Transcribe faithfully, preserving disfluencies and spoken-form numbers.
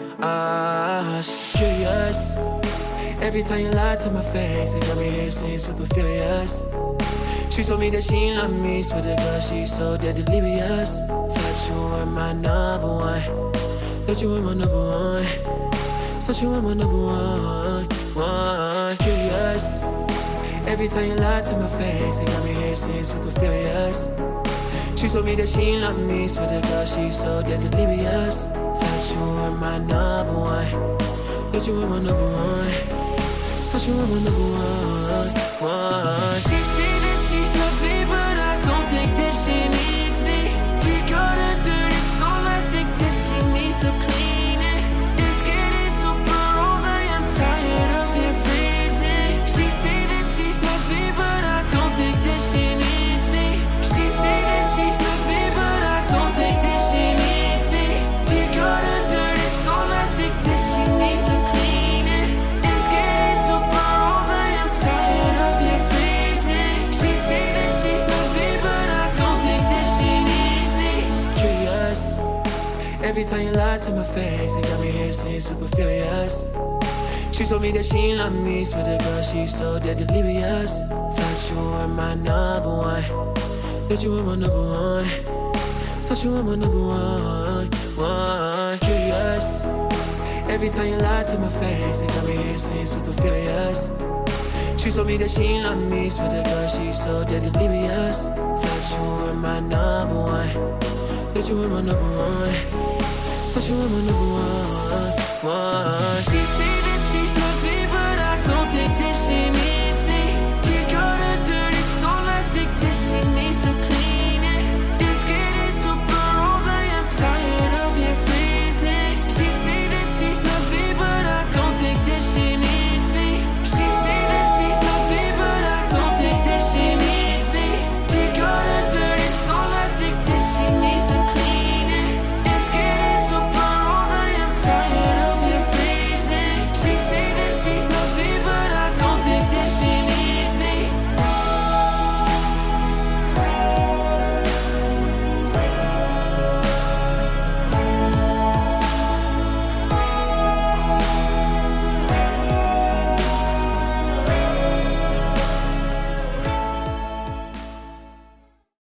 Ah, she's curious. Every time you lie to my face, it got me here saying super furious. She told me that she ain't love me, swear to God she's so dead delirious. Thought you were my number one, thought you were my number one, thought you were my number one, one. Curious. Every time you lie to my face, it got me here saying super furious. She told me that she ain't love me, swear to God she's so dead delirious. Thought you were my number one, thought you were my number one, thought you were my number one, one. She say that she loves me, but I don't think that she needs me. She got a dirty soul, I think that she needs to clean it. It's getting super old, I am tired of your freezing. She say that she loves me, but I don't think that she needs me. She say that she loves me, but I don't think that she needs me. She got a dirty soul, I think that she needs to clean it. It's getting super old, I am tired of your freezing. She say that she loves me, but I don't think that she needs me. Curious. Every time you lie to my face, it got me here saying super furious. She told me that she ain't love me, swear to God she's so dead delirious. Thought you were my number one, thought you were my number one, thought you were my number one, one. Curious. Every time you lie to my face, it got me here saying super furious. She told me that she ain't love me, swear to God she's so dead delirious. Thought you were my number one, thought you were my number one, thought you were my number one, one.